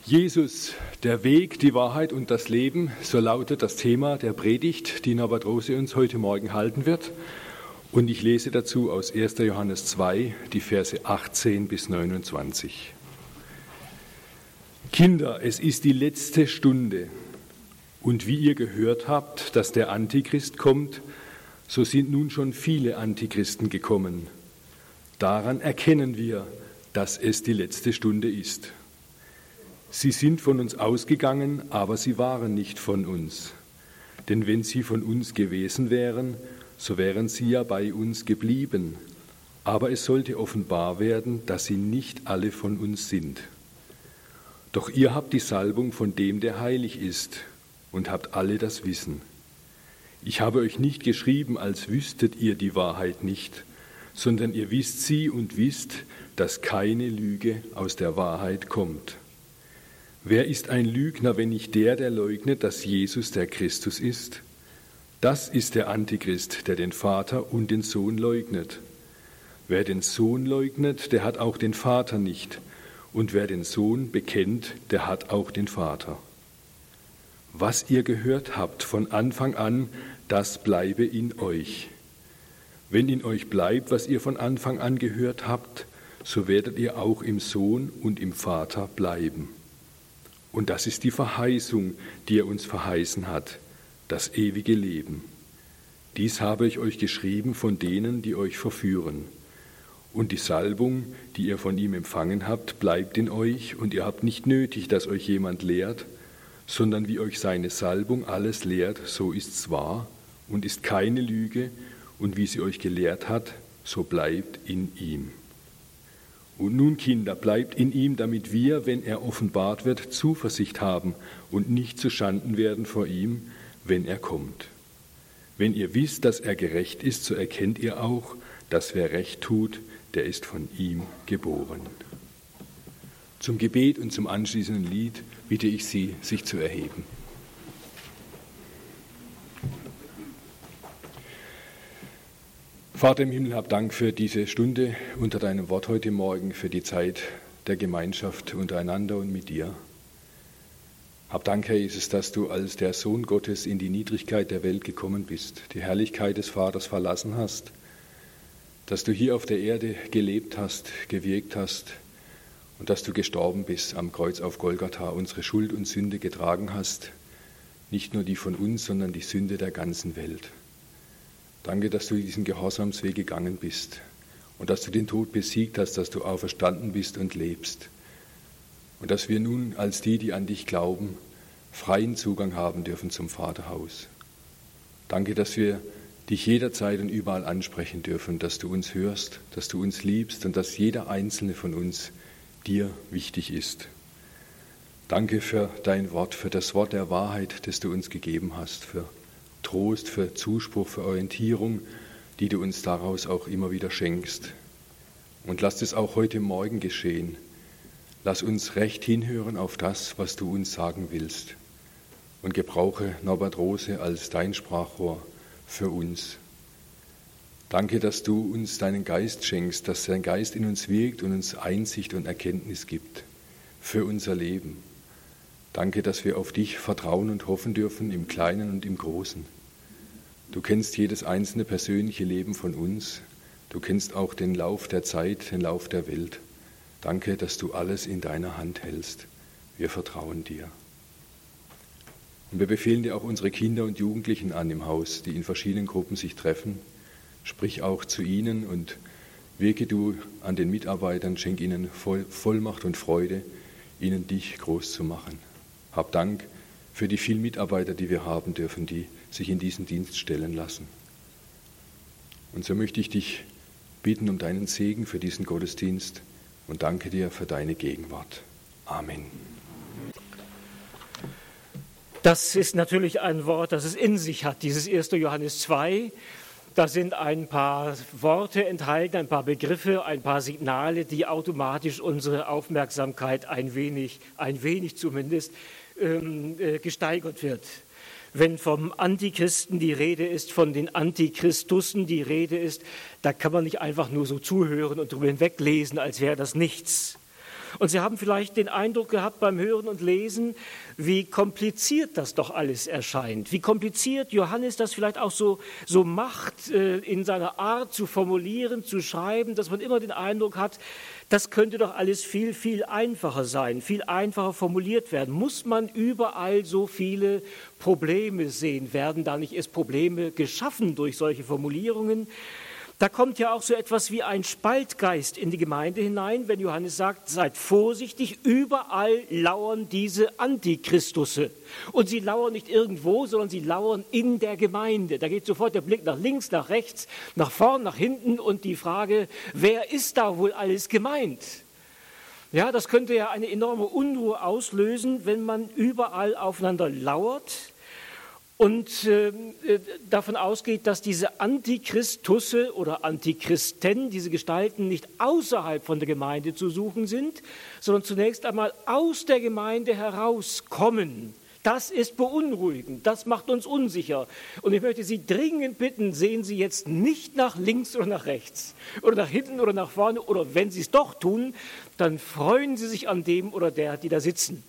Jesus, der Weg, die Wahrheit und das Leben, so lautet das Thema der Predigt, die Norbert Rose uns heute Morgen halten wird. Und ich lese dazu aus 1. Johannes 2, die Verse 18 bis 29. Kinder, es ist die letzte Stunde. Und wie ihr gehört habt, dass der Antichrist kommt, so sind nun schon viele Antichristen gekommen. Daran erkennen wir, dass es die letzte Stunde ist. Sie sind von uns ausgegangen, aber sie waren nicht von uns. Denn wenn sie von uns gewesen wären, so wären sie ja bei uns geblieben. Aber es sollte offenbar werden, dass sie nicht alle von uns sind. Doch ihr habt die Salbung von dem, der heilig ist, und habt alle das Wissen. Ich habe euch nicht geschrieben, als wüsstet ihr die Wahrheit nicht, sondern ihr wisst sie und wisst, dass keine Lüge aus der Wahrheit kommt. Wer ist ein Lügner, wenn nicht der leugnet, dass Jesus der Christus ist? Das ist der Antichrist, der den Vater und den Sohn leugnet. Wer den Sohn leugnet, der hat auch den Vater nicht. Und wer den Sohn bekennt, der hat auch den Vater. Was ihr gehört habt von Anfang an, das bleibe in euch. Wenn in euch bleibt, was ihr von Anfang an gehört habt, so werdet ihr auch im Sohn und im Vater bleiben. Und das ist die Verheißung, die er uns verheißen hat, das ewige Leben. Dies habe ich euch geschrieben von denen, die euch verführen. Und die Salbung, die ihr von ihm empfangen habt, bleibt in euch, und ihr habt nicht nötig, dass euch jemand lehrt, sondern wie euch seine Salbung alles lehrt, so ist's wahr und ist keine Lüge, und wie sie euch gelehrt hat, so bleibt in ihm. Und nun, Kinder, bleibt in ihm, damit wir, wenn er offenbart wird, Zuversicht haben und nicht zuschanden werden vor ihm, wenn er kommt. Wenn ihr wisst, dass er gerecht ist, so erkennt ihr auch, dass wer Recht tut, der ist von ihm geboren. Zum Gebet und zum anschließenden Lied bitte ich Sie, sich zu erheben. Vater im Himmel, hab Dank für diese Stunde unter deinem Wort heute Morgen, für die Zeit der Gemeinschaft untereinander und mit dir. Hab Dank, Herr Jesus, dass du als der Sohn Gottes in die Niedrigkeit der Welt gekommen bist, die Herrlichkeit des Vaters verlassen hast, dass du hier auf der Erde gelebt hast, gewirkt hast und dass du gestorben bist am Kreuz auf Golgatha, unsere Schuld und Sünde getragen hast, nicht nur die von uns, sondern die Sünde der ganzen Welt. Danke, dass du diesen Gehorsamsweg gegangen bist und dass du den Tod besiegt hast, dass du auferstanden bist und lebst. Und dass wir nun als die an dich glauben, freien Zugang haben dürfen zum Vaterhaus. Danke, dass wir dich jederzeit und überall ansprechen dürfen, dass du uns hörst, dass du uns liebst und dass jeder einzelne von uns dir wichtig ist. Danke für dein Wort, für das Wort der Wahrheit, das du uns gegeben hast, für Trost, für Zuspruch, für Orientierung, die du uns daraus auch immer wieder schenkst. Und lass es auch heute Morgen geschehen. Lass uns recht hinhören auf das, was du uns sagen willst. Und gebrauche Norbert Rose als dein Sprachrohr für uns. Danke, dass du uns deinen Geist schenkst, dass dein Geist in uns wirkt und uns Einsicht und Erkenntnis gibt für unser Leben. Danke, dass wir auf dich vertrauen und hoffen dürfen, im Kleinen und im Großen. Du kennst jedes einzelne persönliche Leben von uns. Du kennst auch den Lauf der Zeit, den Lauf der Welt. Danke, dass du alles in deiner Hand hältst. Wir vertrauen dir. Und wir befehlen dir auch unsere Kinder und Jugendlichen an im Haus, die in verschiedenen Gruppen sich treffen. Sprich auch zu ihnen und wirke du an den Mitarbeitern, schenk ihnen Vollmacht und Freude, ihnen dich groß zu machen. Hab Dank für die vielen Mitarbeiter, die wir haben dürfen, die sich in diesen Dienst stellen lassen. Und so möchte ich dich bitten um deinen Segen für diesen Gottesdienst und danke dir für deine Gegenwart. Amen. Das ist natürlich ein Wort, das es in sich hat, dieses 1. Johannes 2. Da sind ein paar Worte enthalten, ein paar Begriffe, ein paar Signale, die automatisch unsere Aufmerksamkeit ein wenig zumindest gesteigert wird. Wenn vom Antichristen die Rede ist, von den Antichristussen die Rede ist, da kann man nicht einfach nur so zuhören und drüber hinweglesen, als wäre das nichts. Und Sie haben vielleicht den Eindruck gehabt beim Hören und Lesen, wie kompliziert das doch alles erscheint. Wie kompliziert Johannes das vielleicht auch so macht, in seiner Art zu formulieren, zu schreiben, dass man immer den Eindruck hat, das könnte doch alles viel, viel einfacher sein, viel einfacher formuliert werden. Muss man überall so viele Probleme sehen? Werden da nicht erst Probleme geschaffen durch solche Formulierungen? Da kommt ja auch so etwas wie ein Spaltgeist in die Gemeinde hinein, wenn Johannes sagt, seid vorsichtig, überall lauern diese Antichristusse. Und sie lauern nicht irgendwo, sondern sie lauern in der Gemeinde. Da geht sofort der Blick nach links, nach rechts, nach vorn, nach hinten und die Frage, wer ist da wohl alles gemeint? Ja, das könnte ja eine enorme Unruhe auslösen, wenn man überall aufeinander lauert und davon ausgeht, dass diese Antichristusse oder Antichristen, diese Gestalten nicht außerhalb von der Gemeinde zu suchen sind, sondern zunächst einmal aus der Gemeinde herauskommen. Das ist beunruhigend, das macht uns unsicher. Und ich möchte Sie dringend bitten, sehen Sie jetzt nicht nach links oder nach rechts oder nach hinten oder nach vorne oder wenn Sie es doch tun, dann freuen Sie sich an dem oder der, die da sitzen.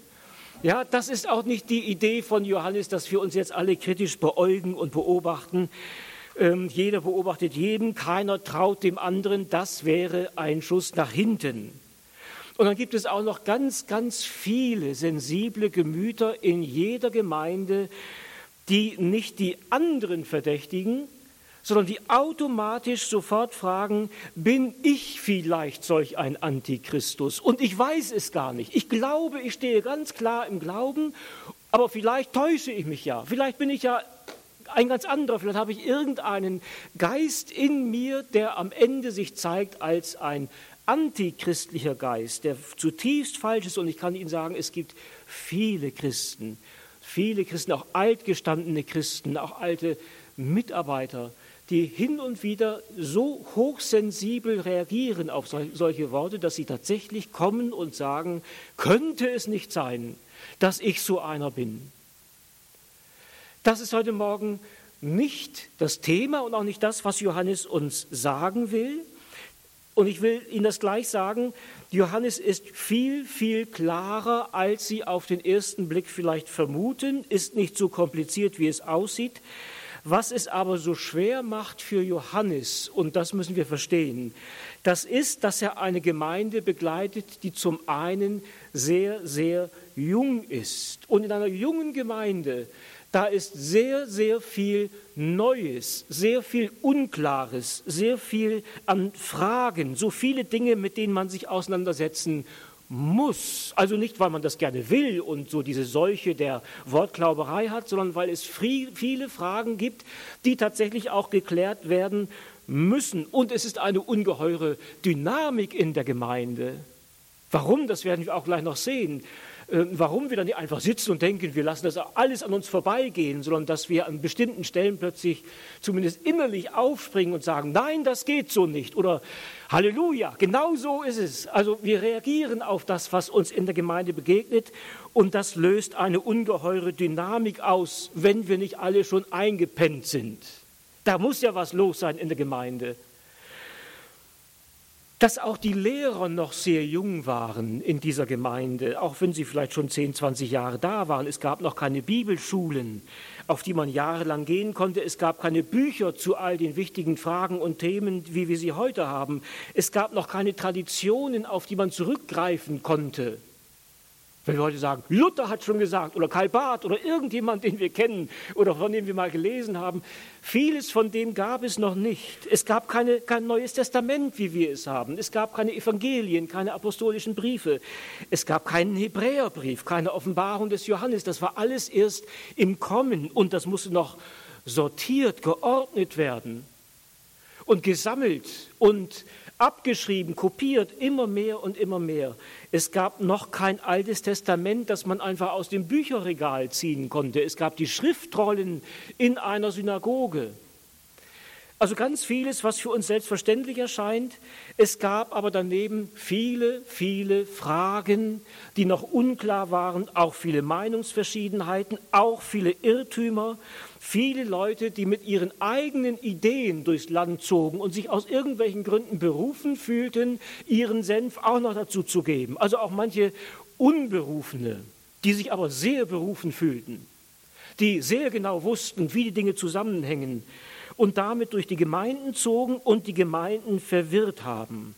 Ja, das ist auch nicht die Idee von Johannes, dass wir uns jetzt alle kritisch beäugen und beobachten. Jeder beobachtet jeden, keiner traut dem anderen. Das wäre ein Schuss nach hinten. Und dann gibt es auch noch ganz, ganz viele sensible Gemüter in jeder Gemeinde, die nicht die anderen verdächtigen, sondern die automatisch sofort fragen, bin ich vielleicht solch ein Antichristus? Und ich weiß es gar nicht. Ich glaube, ich stehe ganz klar im Glauben, aber vielleicht täusche ich mich ja. Vielleicht bin ich ja ein ganz anderer. Vielleicht habe ich irgendeinen Geist in mir, der am Ende sich zeigt als ein antichristlicher Geist, der zutiefst falsch ist. Und ich kann Ihnen sagen, es gibt viele Christen, auch altgestandene Christen, auch alte Mitarbeiter, die hin und wieder so hochsensibel reagieren auf solche Worte, dass sie tatsächlich kommen und sagen, könnte es nicht sein, dass ich so einer bin. Das ist heute Morgen nicht das Thema und auch nicht das, was Johannes uns sagen will. Und ich will Ihnen das gleich sagen, Johannes ist viel, viel klarer, als Sie auf den ersten Blick vielleicht vermuten, ist nicht so kompliziert, wie es aussieht. Was es aber so schwer macht für Johannes, und das müssen wir verstehen, das ist, dass er eine Gemeinde begleitet, die zum einen sehr, sehr jung ist. Und in einer jungen Gemeinde, da ist sehr, sehr viel Neues, sehr viel Unklares, sehr viel an Fragen, so viele Dinge, mit denen man sich auseinandersetzen muss. Also nicht, weil man das gerne will und so diese Seuche der Wortklauberei hat, sondern weil es viele Fragen gibt, die tatsächlich auch geklärt werden müssen. Und es ist eine ungeheure Dynamik in der Gemeinde. Warum? Das werden wir auch gleich noch sehen. Warum wir dann nicht einfach sitzen und denken, wir lassen das alles an uns vorbeigehen, sondern dass wir an bestimmten Stellen plötzlich zumindest innerlich aufspringen und sagen, nein, das geht so nicht oder Halleluja, genau so ist es. Also wir reagieren auf das, was uns in der Gemeinde begegnet und das löst eine ungeheure Dynamik aus, wenn wir nicht alle schon eingepennt sind. Da muss ja was los sein in der Gemeinde. Dass auch die Lehrer noch sehr jung waren in dieser Gemeinde, auch wenn sie vielleicht schon 10, 20 Jahre da waren. Es gab noch keine Bibelschulen, auf die man jahrelang gehen konnte. Es gab keine Bücher zu all den wichtigen Fragen und Themen, wie wir sie heute haben. Es gab noch keine Traditionen, auf die man zurückgreifen konnte. Wenn Leute sagen, Luther hat schon gesagt oder Karl Barth oder irgendjemand, den wir kennen oder von dem wir mal gelesen haben, vieles von dem gab es noch nicht. Es gab kein Neues Testament, wie wir es haben. Es gab keine Evangelien, keine apostolischen Briefe. Es gab keinen Hebräerbrief, keine Offenbarung des Johannes. Das war alles erst im Kommen und das musste noch sortiert, geordnet werden und gesammelt und abgeschrieben, kopiert, immer mehr und immer mehr. Es gab noch kein altes Testament, das man einfach aus dem Bücherregal ziehen konnte. Es gab die Schriftrollen in einer Synagoge. Also ganz vieles, was für uns selbstverständlich erscheint. Es gab aber daneben viele, viele Fragen, die noch unklar waren, auch viele Meinungsverschiedenheiten, auch viele Irrtümer, viele Leute, die mit ihren eigenen Ideen durchs Land zogen und sich aus irgendwelchen Gründen berufen fühlten, ihren Senf auch noch dazu zu geben. Also auch manche Unberufene, die sich aber sehr berufen fühlten, die sehr genau wussten, wie die Dinge zusammenhängen, und damit durch die Gemeinden zogen und die Gemeinden verwirrt haben.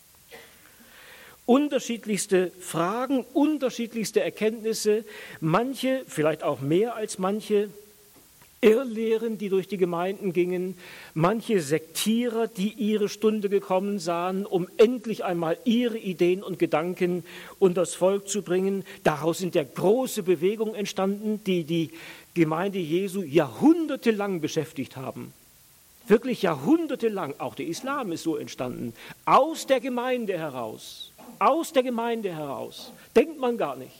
Unterschiedlichste Fragen, unterschiedlichste Erkenntnisse, manche, vielleicht auch mehr als manche, Irrlehren, die durch die Gemeinden gingen, manche Sektierer, die ihre Stunde gekommen sahen, um endlich einmal ihre Ideen und Gedanken unters Volk zu bringen. Daraus sind ja große Bewegungen entstanden, die die Gemeinde Jesu jahrhundertelang beschäftigt haben. Wirklich jahrhundertelang, auch der Islam ist so entstanden, aus der Gemeinde heraus, denkt man gar nicht.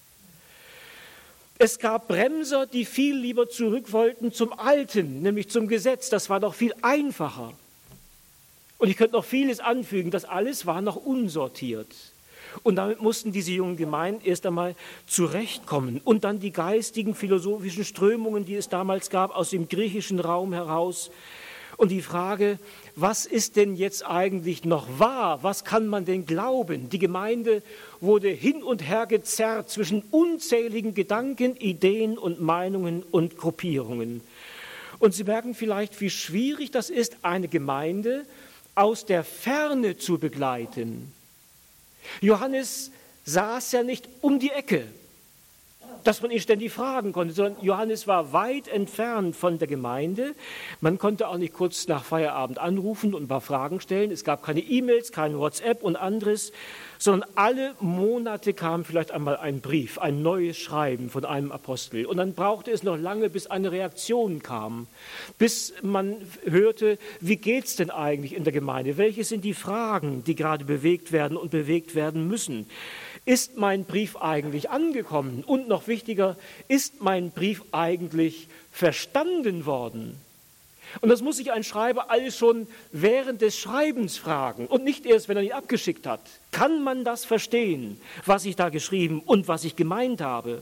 Es gab Bremser, die viel lieber zurück wollten zum Alten, nämlich zum Gesetz, das war doch viel einfacher. Und ich könnte noch vieles anfügen, das alles war noch unsortiert. Und damit mussten diese jungen Gemeinden erst einmal zurechtkommen. Und dann die geistigen, philosophischen Strömungen, die es damals gab, aus dem griechischen Raum heraus. Und die Frage, was ist denn jetzt eigentlich noch wahr? Was kann man denn glauben? Die Gemeinde wurde hin und her gezerrt zwischen unzähligen Gedanken, Ideen und Meinungen und Gruppierungen. Und Sie merken vielleicht, wie schwierig das ist, eine Gemeinde aus der Ferne zu begleiten. Johannes saß ja nicht um die Ecke, dass man ihn ständig fragen konnte, sondern Johannes war weit entfernt von der Gemeinde. Man konnte auch nicht kurz nach Feierabend anrufen und ein paar Fragen stellen. Es gab keine E-Mails, kein WhatsApp und anderes, sondern alle Monate kam vielleicht einmal ein Brief, ein neues Schreiben von einem Apostel. Und dann brauchte es noch lange, bis eine Reaktion kam, bis man hörte, wie geht es denn eigentlich in der Gemeinde? Welche sind die Fragen, die gerade bewegt werden und bewegt werden müssen? Ist mein Brief eigentlich angekommen? Und noch wichtiger, ist mein Brief eigentlich verstanden worden? Und das muss sich ein Schreiber alles schon während des Schreibens fragen und nicht erst, wenn er ihn abgeschickt hat. Kann man das verstehen, was ich da geschrieben und was ich gemeint habe?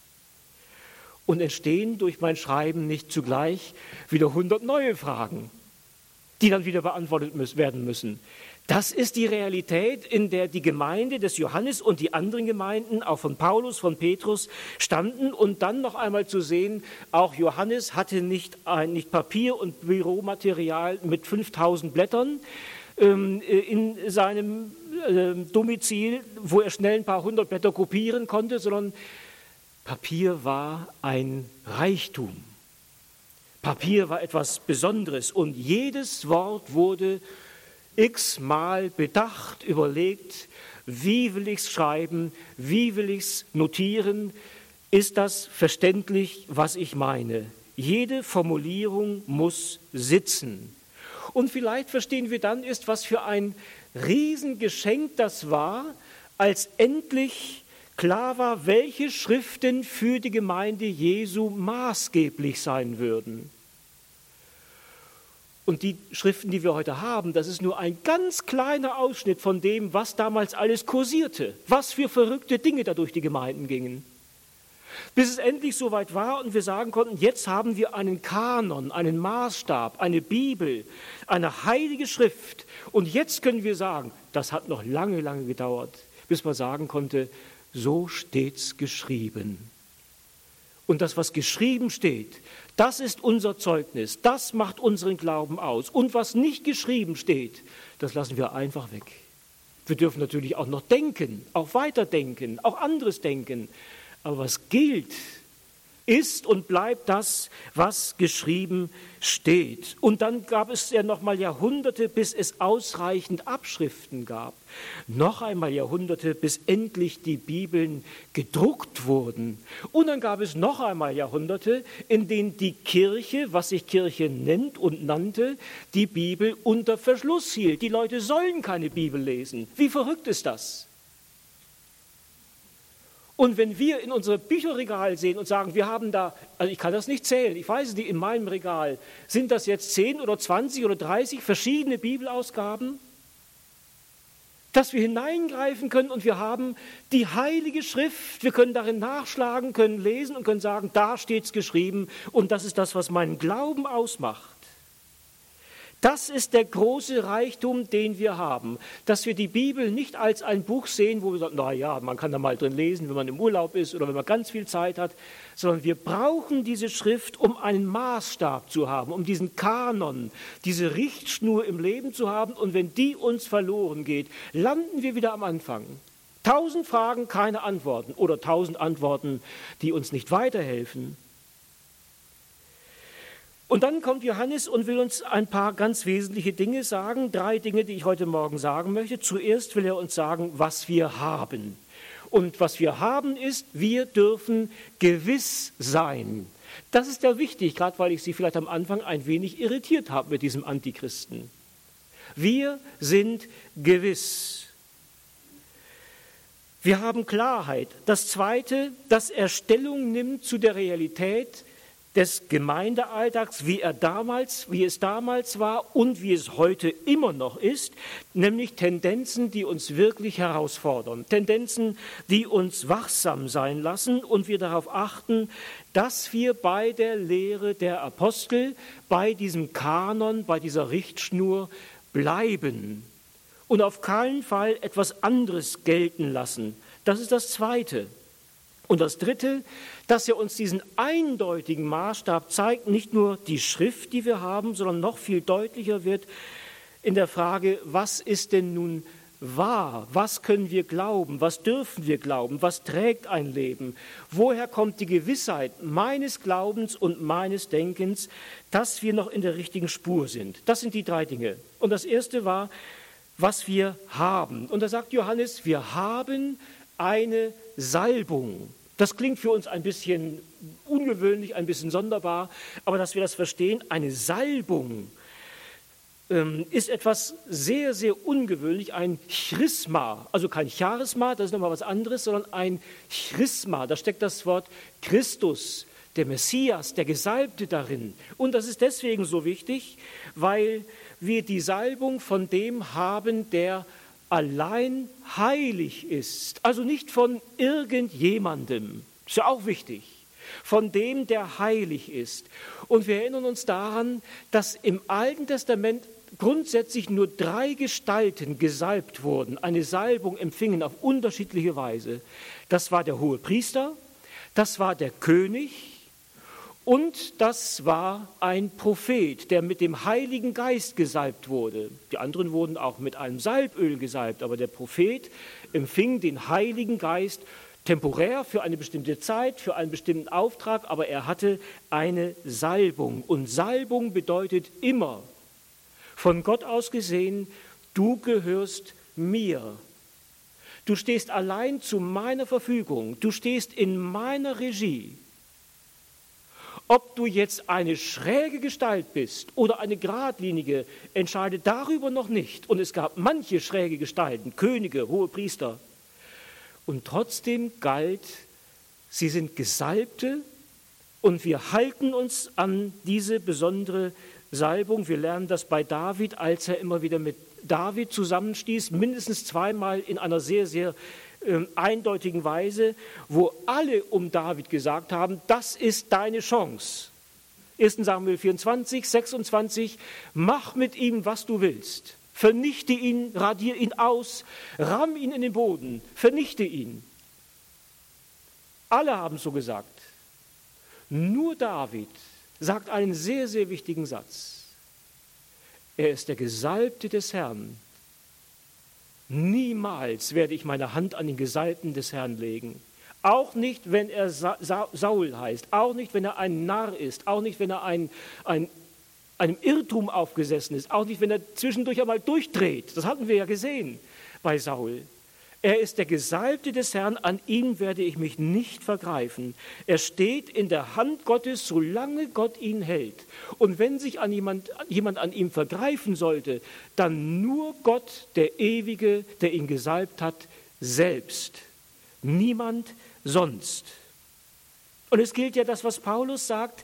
Und entstehen durch mein Schreiben nicht zugleich wieder 100 neue Fragen, die dann wieder beantwortet werden müssen. Das ist die Realität, in der die Gemeinde des Johannes und die anderen Gemeinden, auch von Paulus, von Petrus, standen. Und dann noch einmal zu sehen, auch Johannes hatte nicht Papier und Büromaterial mit 5000 Blättern in seinem Domizil, wo er schnell ein paar 100 Blätter kopieren konnte, sondern Papier war ein Reichtum. Papier war etwas Besonderes und jedes Wort wurde x-mal bedacht, überlegt, wie will ich es schreiben, wie will ich es notieren, ist das verständlich, was ich meine. Jede Formulierung muss sitzen. Und vielleicht verstehen wir dann erst, was für ein Riesengeschenk das war, als endlich klar war, welche Schriften für die Gemeinde Jesu maßgeblich sein würden. Und die Schriften, die wir heute haben, das ist nur ein ganz kleiner Ausschnitt von dem, was damals alles kursierte, was für verrückte Dinge da durch die Gemeinden gingen. Bis es endlich soweit war und wir sagen konnten, jetzt haben wir einen Kanon, einen Maßstab, eine Bibel, eine heilige Schrift. Und jetzt können wir sagen, das hat noch lange, lange gedauert, bis man sagen konnte, so steht's geschrieben. Und das, was geschrieben steht, das ist unser Zeugnis, das macht unseren Glauben aus. Und was nicht geschrieben steht, das lassen wir einfach weg. Wir dürfen natürlich auch noch denken, auch weiterdenken, auch anderes denken. Aber was gilt, ist und bleibt das, was geschrieben steht. Und dann gab es ja noch mal Jahrhunderte, bis es ausreichend Abschriften gab. Noch einmal Jahrhunderte, bis endlich die Bibeln gedruckt wurden. Und dann gab es noch einmal Jahrhunderte, in denen die Kirche, was sich Kirche nennt und nannte, die Bibel unter Verschluss hielt. Die Leute sollen keine Bibel lesen. Wie verrückt ist das? Und wenn wir in unser Bücherregal sehen und sagen, wir haben da, also ich kann das nicht zählen, ich weiß es nicht, in meinem Regal, sind das jetzt 10 oder 20 oder 30 verschiedene Bibelausgaben, dass wir hineingreifen können und wir haben die Heilige Schrift, wir können darin nachschlagen, können lesen und können sagen, da steht es geschrieben und das ist das, was meinen Glauben ausmacht. Das ist der große Reichtum, den wir haben, dass wir die Bibel nicht als ein Buch sehen, wo wir sagen, na ja, man kann da mal drin lesen, wenn man im Urlaub ist oder wenn man ganz viel Zeit hat, sondern wir brauchen diese Schrift, um einen Maßstab zu haben, um diesen Kanon, diese Richtschnur im Leben zu haben und wenn die uns verloren geht, landen wir wieder am Anfang. 1000 Fragen, keine Antworten oder 1000 Antworten, die uns nicht weiterhelfen. Und dann kommt Johannes und will uns ein paar ganz wesentliche Dinge sagen, 3 Dinge, die ich heute Morgen sagen möchte. Zuerst will er uns sagen, was wir haben. Und was wir haben ist, wir dürfen gewiss sein. Das ist ja wichtig, gerade weil ich Sie vielleicht am Anfang ein wenig irritiert habe mit diesem Antichristen. Wir sind gewiss. Wir haben Klarheit. Das Zweite, dass er Stellung nimmt zu der Realität des Gemeindealltags, wie es damals war und wie es heute immer noch ist, nämlich Tendenzen, die uns wirklich herausfordern, Tendenzen, die uns wachsam sein lassen und wir darauf achten, dass wir bei der Lehre der Apostel, bei diesem Kanon, bei dieser Richtschnur bleiben und auf keinen Fall etwas anderes gelten lassen. Das ist das Zweite. Und das Dritte, dass er uns diesen eindeutigen Maßstab zeigt, nicht nur die Schrift, die wir haben, sondern noch viel deutlicher wird in der Frage, was ist denn nun wahr? Was können wir glauben? Was dürfen wir glauben? Was trägt ein Leben? Woher kommt die Gewissheit meines Glaubens und meines Denkens, dass wir noch in der richtigen Spur sind? Das sind die 3 Dinge. Und das erste war, was wir haben. Und da sagt Johannes, wir haben eine Salbung. Das klingt für uns ein bisschen ungewöhnlich, ein bisschen sonderbar, aber dass wir das verstehen, eine Salbung ist etwas sehr, sehr ungewöhnlich, ein Charisma, also kein Charisma, das ist nochmal was anderes, sondern ein Charisma, da steckt das Wort Christus, der Messias, der Gesalbte darin. Und das ist deswegen so wichtig, weil wir die Salbung von dem haben, der allein heilig ist, also nicht von irgendjemandem, ist ja auch wichtig, von dem, der heilig ist. Und wir erinnern uns daran, dass im Alten Testament grundsätzlich nur 3 Gestalten gesalbt wurden, eine Salbung empfingen auf unterschiedliche Weise. Das war der Hohepriester, das war der König und das war ein Prophet, der mit dem Heiligen Geist gesalbt wurde. Die anderen wurden auch mit einem Salböl gesalbt, aber der Prophet empfing den Heiligen Geist temporär für eine bestimmte Zeit, für einen bestimmten Auftrag, aber er hatte eine Salbung. Und Salbung bedeutet immer, von Gott aus gesehen, du gehörst mir. Du stehst allein zu meiner Verfügung, du stehst in meiner Regie. Ob du jetzt eine schräge Gestalt bist oder eine geradlinige, entscheidet darüber noch nicht. Und es gab manche schräge Gestalten, Könige, Hohepriester. Und trotzdem galt, sie sind Gesalbte und wir halten uns an diese besondere Salbung. Wir lernen das bei David, als er immer wieder mit David zusammenstieß, mindestens 2-mal in einer sehr, sehr eindeutigen Weise, wo alle um David gesagt haben, das ist deine Chance. 1. Samuel 24, 26, mach mit ihm, was du willst. Vernichte ihn, radier ihn aus, ramm ihn in den Boden, vernichte ihn. Alle haben so gesagt. Nur David sagt einen sehr, sehr wichtigen Satz. Er ist der Gesalbte des Herrn. Niemals werde ich meine Hand an den Gesalbten des Herrn legen. Auch nicht, wenn er Saul heißt, auch nicht, wenn er ein Narr ist, auch nicht, wenn er einem Irrtum aufgesessen ist, auch nicht, wenn er zwischendurch einmal durchdreht. Das hatten wir ja gesehen bei Saul. Er ist der Gesalbte des Herrn, an ihm werde ich mich nicht vergreifen. Er steht in der Hand Gottes, solange Gott ihn hält. Und wenn sich jemand an ihm vergreifen sollte, dann nur Gott, der Ewige, der ihn gesalbt hat, selbst. Niemand sonst. Und es gilt ja das, was Paulus sagt,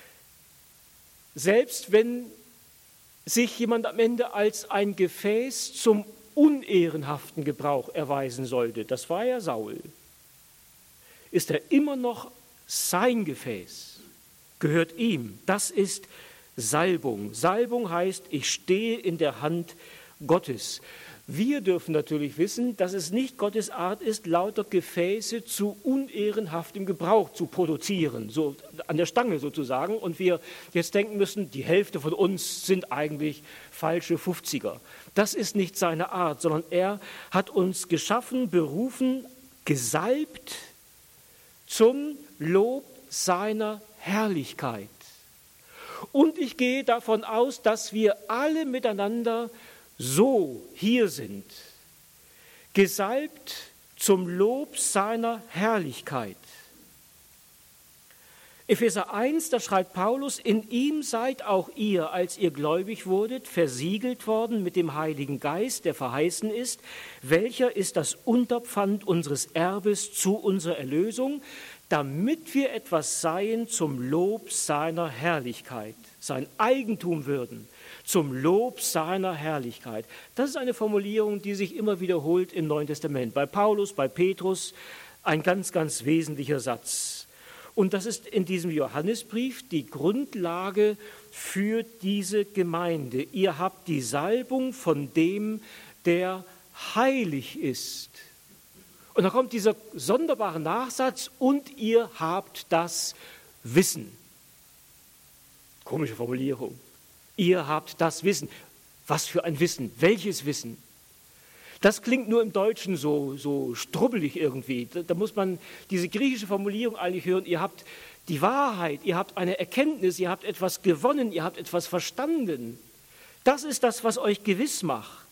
selbst wenn sich jemand am Ende als ein Gefäß zum unehrenhaften Gebrauch erweisen sollte, das war ja Saul, ist er immer noch sein Gefäß, gehört ihm. Das ist Salbung. Salbung heißt, ich stehe in der Hand Gottes. Wir dürfen natürlich wissen, dass es nicht Gottes Art ist, lauter Gefäße zu unehrenhaftem Gebrauch zu produzieren, so an der Stange sozusagen. Und wir jetzt denken müssen, die Hälfte von uns sind eigentlich falsche 50er. Das ist nicht seine Art, sondern er hat uns geschaffen, berufen, gesalbt zum Lob seiner Herrlichkeit. Und ich gehe davon aus, dass wir alle miteinander so hier sind, gesalbt zum Lob seiner Herrlichkeit. Epheser 1, da schreibt Paulus, in ihm seid auch ihr, als ihr gläubig wurdet, versiegelt worden mit dem Heiligen Geist, der verheißen ist, welcher ist das Unterpfand unseres Erbes zu unserer Erlösung, damit wir etwas seien zum Lob seiner Herrlichkeit, sein Eigentum würden, zum Lob seiner Herrlichkeit. Das ist eine Formulierung, die sich immer wiederholt im Neuen Testament. Bei Paulus, bei Petrus, ein ganz, ganz wesentlicher Satz. Und das ist in diesem Johannesbrief die Grundlage für diese Gemeinde. Ihr habt die Salbung von dem, der heilig ist. Und da kommt dieser sonderbare Nachsatz, und ihr habt das Wissen. Komische Formulierung. Ihr habt das Wissen. Was für ein Wissen? Welches Wissen? Das klingt nur im Deutschen so strubbelig irgendwie. Da muss man diese griechische Formulierung eigentlich hören. Ihr habt die Wahrheit, ihr habt eine Erkenntnis, ihr habt etwas gewonnen, ihr habt etwas verstanden. Das ist das, was euch gewiss macht.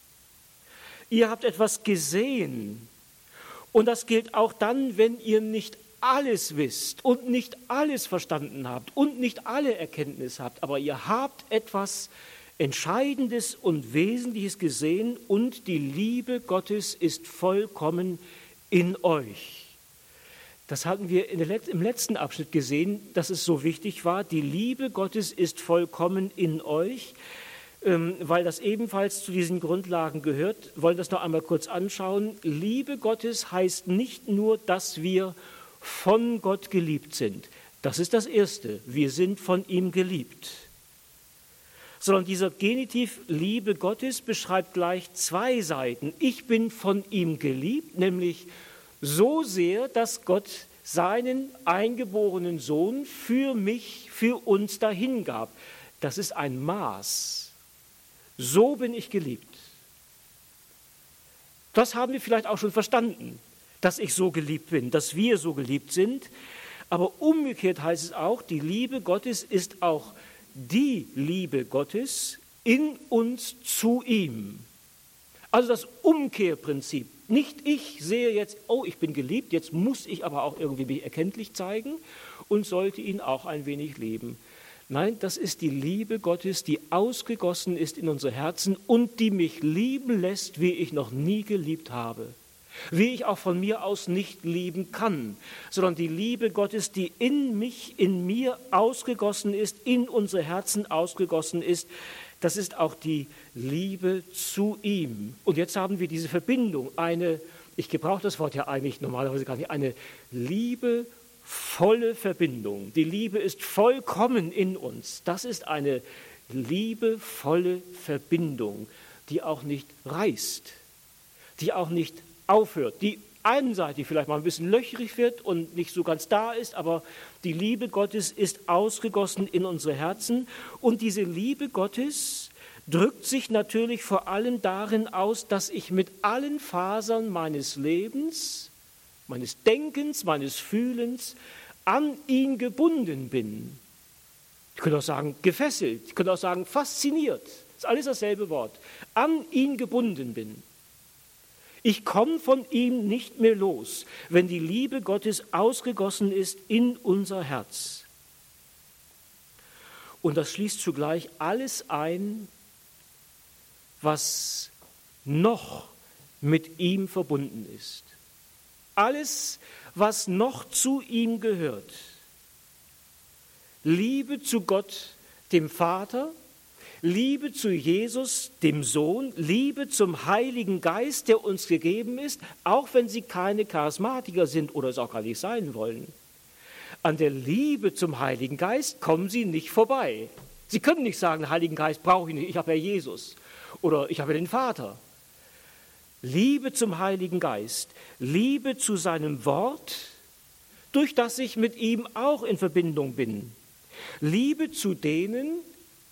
Ihr habt etwas gesehen. Und das gilt auch dann, wenn ihr nicht alles wisst und nicht alles verstanden habt und nicht alle Erkenntnis habt, aber ihr habt etwas Entscheidendes und Wesentliches gesehen und die Liebe Gottes ist vollkommen in euch. Das hatten wir im letzten Abschnitt gesehen, dass es so wichtig war. Die Liebe Gottes ist vollkommen in euch, weil das ebenfalls zu diesen Grundlagen gehört. Wir wollen das noch einmal kurz anschauen. Liebe Gottes heißt nicht nur, dass wir von Gott geliebt sind. Das ist das Erste. Wir sind von ihm geliebt. Sondern dieser Genitiv Liebe Gottes beschreibt gleich zwei Seiten. Ich bin von ihm geliebt, nämlich so sehr, dass Gott seinen eingeborenen Sohn für mich, für uns dahingab. Das ist ein Maß. So bin ich geliebt. Das haben wir vielleicht auch schon verstanden, dass ich so geliebt bin, dass wir so geliebt sind. Aber umgekehrt heißt es auch, die Liebe Gottes ist auch die Liebe Gottes in uns zu ihm. Also das Umkehrprinzip. Nicht ich sehe jetzt, oh, ich bin geliebt, jetzt muss ich aber auch irgendwie mich erkenntlich zeigen und sollte ihn auch ein wenig lieben. Nein, das ist die Liebe Gottes, die ausgegossen ist in unsere Herzen und die mich lieben lässt, wie ich noch nie geliebt habe. Wie ich auch von mir aus nicht lieben kann, sondern die Liebe Gottes, die in mich, in mir ausgegossen ist, in unsere Herzen ausgegossen ist, das ist auch die Liebe zu ihm. Und jetzt haben wir diese Verbindung, ich gebrauche das Wort ja eigentlich normalerweise gar nicht, eine liebevolle Verbindung. Die Liebe ist vollkommen in uns. Das ist eine liebevolle Verbindung, die auch nicht reißt, die auch nicht aufhört, die einseitig vielleicht mal ein bisschen löchrig wird und nicht so ganz da ist, aber die Liebe Gottes ist ausgegossen in unsere Herzen und diese Liebe Gottes drückt sich natürlich vor allem darin aus, dass ich mit allen Fasern meines Lebens, meines Denkens, meines Fühlens an ihn gebunden bin. Ich könnte auch sagen gefesselt, ich könnte auch sagen fasziniert, das ist alles dasselbe Wort, an ihn gebunden bin. Ich komme von ihm nicht mehr los, wenn die Liebe Gottes ausgegossen ist in unser Herz. Und das schließt zugleich alles ein, was noch mit ihm verbunden ist. Alles, was noch zu ihm gehört. Liebe zu Gott, dem Vater, Liebe zu Jesus, dem Sohn, Liebe zum Heiligen Geist, der uns gegeben ist, auch wenn sie keine Charismatiker sind oder es auch gar nicht sein wollen. An der Liebe zum Heiligen Geist kommen sie nicht vorbei. Sie können nicht sagen, Heiligen Geist brauche ich nicht, ich habe ja Jesus oder ich habe ja den Vater. Liebe zum Heiligen Geist, Liebe zu seinem Wort, durch das ich mit ihm auch in Verbindung bin. Liebe zu denen,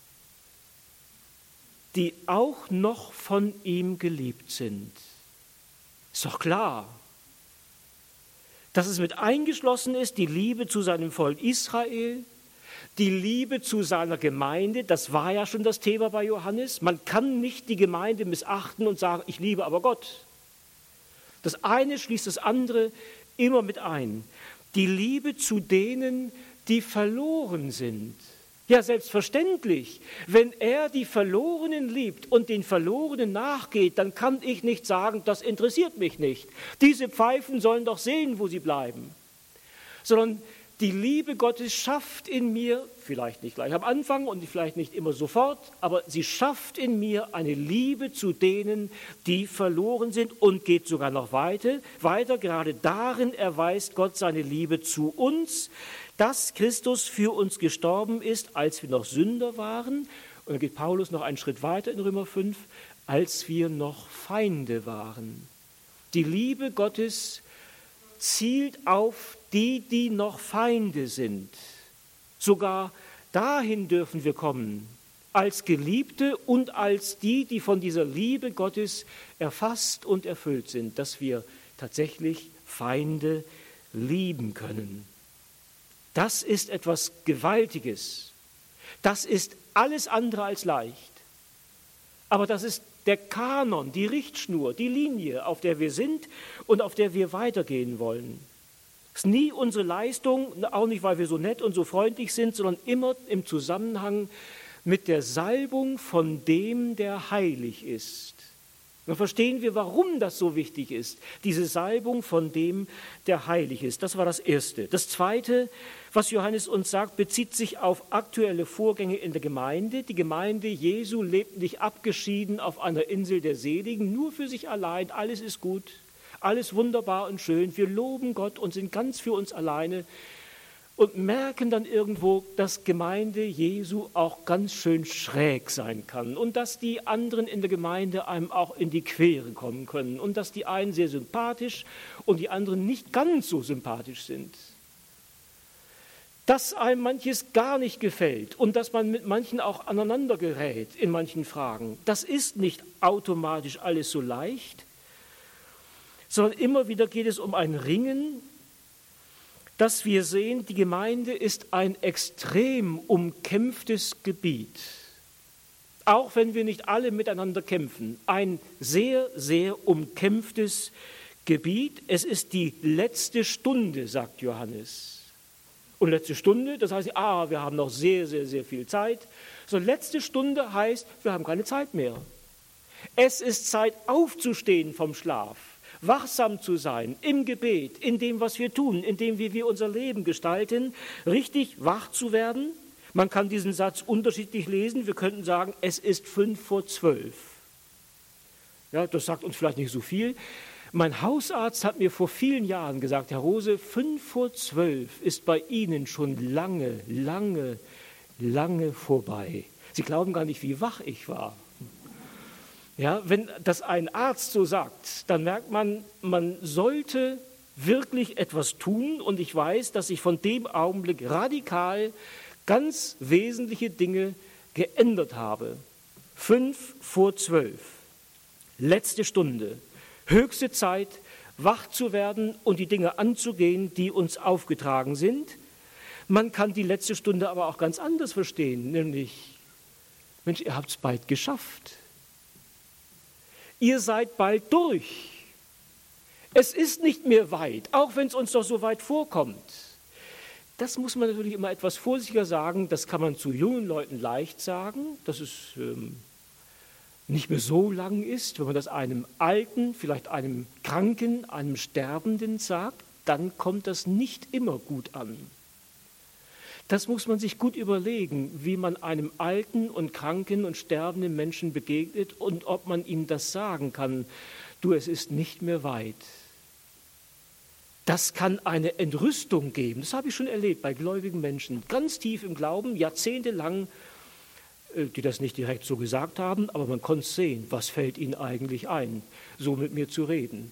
die auch noch von ihm geliebt sind. Ist doch klar, dass es mit eingeschlossen ist, die Liebe zu seinem Volk Israel, die Liebe zu seiner Gemeinde, das war ja schon das Thema bei Johannes. Man kann nicht die Gemeinde missachten und sagen, ich liebe aber Gott. Das eine schließt das andere immer mit ein. Die Liebe zu denen, die verloren sind. Ja, selbstverständlich. Wenn er die Verlorenen liebt und den Verlorenen nachgeht, dann kann ich nicht sagen, das interessiert mich nicht. Diese Pfeifen sollen doch sehen, wo sie bleiben. Sondern die Liebe Gottes schafft in mir, vielleicht nicht gleich am Anfang und vielleicht nicht immer sofort, aber sie schafft in mir eine Liebe zu denen, die verloren sind und geht sogar noch weiter. Gerade darin erweist Gott seine Liebe zu uns, dass Christus für uns gestorben ist, als wir noch Sünder waren. Und dann geht Paulus noch einen Schritt weiter in Römer 5, als wir noch Feinde waren. Die Liebe Gottes zielt auf die, die noch Feinde sind. Sogar dahin dürfen wir kommen, als Geliebte und als die, die von dieser Liebe Gottes erfasst und erfüllt sind, dass wir tatsächlich Feinde lieben können. Das ist etwas Gewaltiges. Das ist alles andere als leicht. Aber das ist der Kanon, die Richtschnur, die Linie, auf der wir sind und auf der wir weitergehen wollen. Es ist nie unsere Leistung, auch nicht, weil wir so nett und so freundlich sind, sondern immer im Zusammenhang mit der Salbung von dem, der heilig ist. Dann verstehen wir, warum das so wichtig ist, diese Salbung von dem, der heilig ist. Das war das Erste. Das Zweite, was Johannes uns sagt, bezieht sich auf aktuelle Vorgänge in der Gemeinde. Die Gemeinde Jesu lebt nicht abgeschieden auf einer Insel der Seligen, nur für sich allein. Alles ist gut, alles wunderbar und schön. Wir loben Gott und sind ganz für uns alleine und merken dann irgendwo, dass Gemeinde Jesu auch ganz schön schräg sein kann und dass die anderen in der Gemeinde einem auch in die Quere kommen können und dass die einen sehr sympathisch und die anderen nicht ganz so sympathisch sind. Dass einem manches gar nicht gefällt und dass man mit manchen auch aneinander gerät in manchen Fragen, das ist nicht automatisch alles so leicht, sondern immer wieder geht es um ein Ringen, dass wir sehen, die Gemeinde ist ein extrem umkämpftes Gebiet. Auch wenn wir nicht alle miteinander kämpfen, ein sehr, sehr umkämpftes Gebiet. Es ist die letzte Stunde, sagt Johannes. Und letzte Stunde, das heißt, wir haben noch sehr, sehr, sehr viel Zeit. So letzte Stunde heißt, wir haben keine Zeit mehr. Es ist Zeit aufzustehen vom Schlaf. Wachsam zu sein im Gebet, in dem, was wir tun, in dem, wie wir unser Leben gestalten, richtig wach zu werden. Man kann diesen Satz unterschiedlich lesen. Wir könnten sagen, es ist 11:55. Ja, das sagt uns vielleicht nicht so viel. Mein Hausarzt hat mir vor vielen Jahren gesagt, Herr Rose, 11:55 ist bei Ihnen schon lange, lange, lange vorbei. Sie glauben gar nicht, wie wach ich war. Ja, wenn das ein Arzt so sagt, dann merkt man, man sollte wirklich etwas tun. Und ich weiß, dass sich von dem Augenblick radikal ganz wesentliche Dinge geändert habe. 11:55, letzte Stunde, höchste Zeit, wach zu werden und die Dinge anzugehen, die uns aufgetragen sind. Man kann die letzte Stunde aber auch ganz anders verstehen, nämlich, Mensch, ihr habt es bald geschafft. Ihr seid bald durch. Es ist nicht mehr weit, auch wenn es uns doch so weit vorkommt. Das muss man natürlich immer etwas vorsichtiger sagen. Das kann man zu jungen Leuten leicht sagen, dass es nicht mehr so lang ist. Wenn man das einem Alten, vielleicht einem Kranken, einem Sterbenden sagt, dann kommt das nicht immer gut an. Das muss man sich gut überlegen, wie man einem alten und kranken und sterbenden Menschen begegnet und ob man ihm das sagen kann. Du, es ist nicht mehr weit. Das kann eine Entrüstung geben. Das habe ich schon erlebt bei gläubigen Menschen, ganz tief im Glauben, jahrzehntelang, die das nicht direkt so gesagt haben, aber man konnte sehen, was fällt ihnen eigentlich ein, so mit mir zu reden.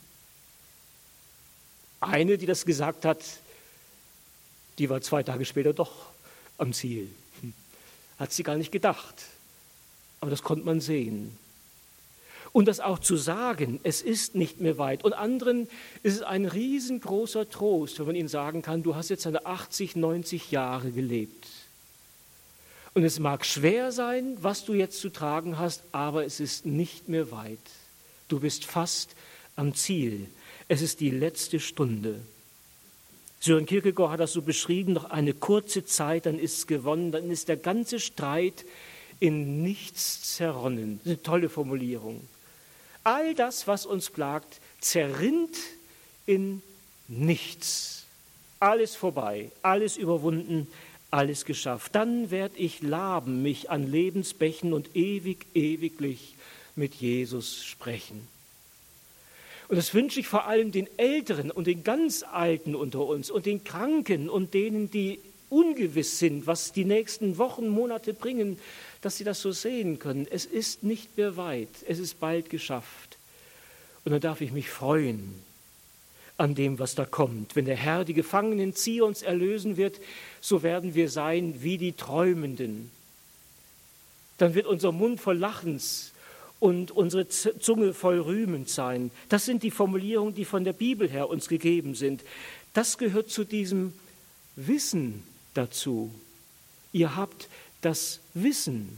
Eine, die das gesagt hat, die war 2 Tage später doch am Ziel. Hat sie gar nicht gedacht. Aber das konnte man sehen. Und das auch zu sagen, es ist nicht mehr weit. Und anderen ist es ein riesengroßer Trost, wenn man ihnen sagen kann, du hast jetzt deine 80, 90 Jahre gelebt. Und es mag schwer sein, was du jetzt zu tragen hast, aber es ist nicht mehr weit. Du bist fast am Ziel. Es ist die letzte Stunde. Søren Kierkegaard hat das so beschrieben, noch eine kurze Zeit, dann ist es gewonnen, dann ist der ganze Streit in nichts zerronnen. Das ist eine tolle Formulierung. All das, was uns plagt, zerrinnt in nichts. Alles vorbei, alles überwunden, alles geschafft. Dann werd ich laben mich an Lebensbächen und ewiglich mit Jesus sprechen. Und das wünsche ich vor allem den Älteren und den ganz Alten unter uns und den Kranken und denen, die ungewiss sind, was die nächsten Wochen, Monate bringen, dass sie das so sehen können. Es ist nicht mehr weit, es ist bald geschafft. Und dann darf ich mich freuen an dem, was da kommt. Wenn der Herr die Gefangenen Zions erlösen wird, so werden wir sein wie die Träumenden. Dann wird unser Mund voll Lachens und unsere Zunge voll rühmend sein. Das sind die Formulierungen, die von der Bibel her uns gegeben sind. Das gehört zu diesem Wissen dazu. Ihr habt das Wissen.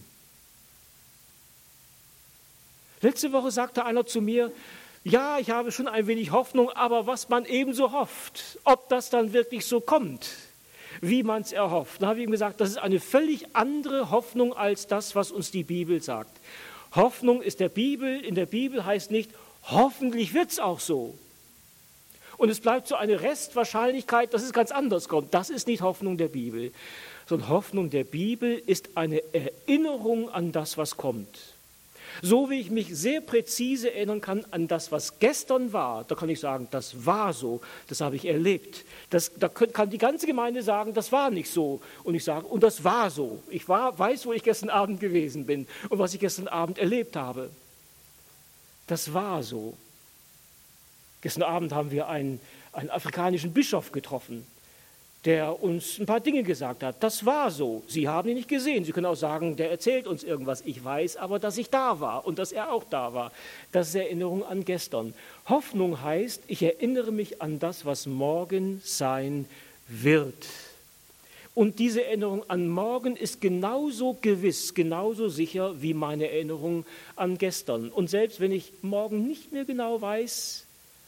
Letzte Woche sagte einer zu mir, ja, ich habe schon ein wenig Hoffnung, aber was man ebenso hofft, ob das dann wirklich so kommt, wie man es erhofft. Da habe ich ihm gesagt, das ist eine völlig andere Hoffnung als das, was uns die Bibel sagt. Hoffnung ist in der Bibel heißt nicht, hoffentlich wird es auch so. Und es bleibt so eine Restwahrscheinlichkeit, dass es ganz anders kommt. Das ist nicht Hoffnung der Bibel. Sondern Hoffnung der Bibel ist eine Erinnerung an das, was kommt. So wie ich mich sehr präzise erinnern kann an das, was gestern war, da kann ich sagen, das war so, das habe ich erlebt. Da kann die ganze Gemeinde sagen, das war nicht so. Und ich sage, und das war so. Ich weiß, wo ich gestern Abend gewesen bin und was ich gestern Abend erlebt habe. Das war so. Gestern Abend haben wir einen afrikanischen Bischof getroffen, der uns ein paar Dinge gesagt hat. Das war so. Sie haben ihn nicht gesehen. Sie können auch sagen, der erzählt uns irgendwas. Ich weiß aber, dass ich da war und dass er auch da war. Das ist Erinnerung an gestern. Hoffnung heißt, ich erinnere mich an das, was morgen sein wird. Und diese Erinnerung an morgen ist genauso gewiss, genauso sicher wie meine Erinnerung an gestern. Und selbst wenn ich morgen nicht mehr genau weiß,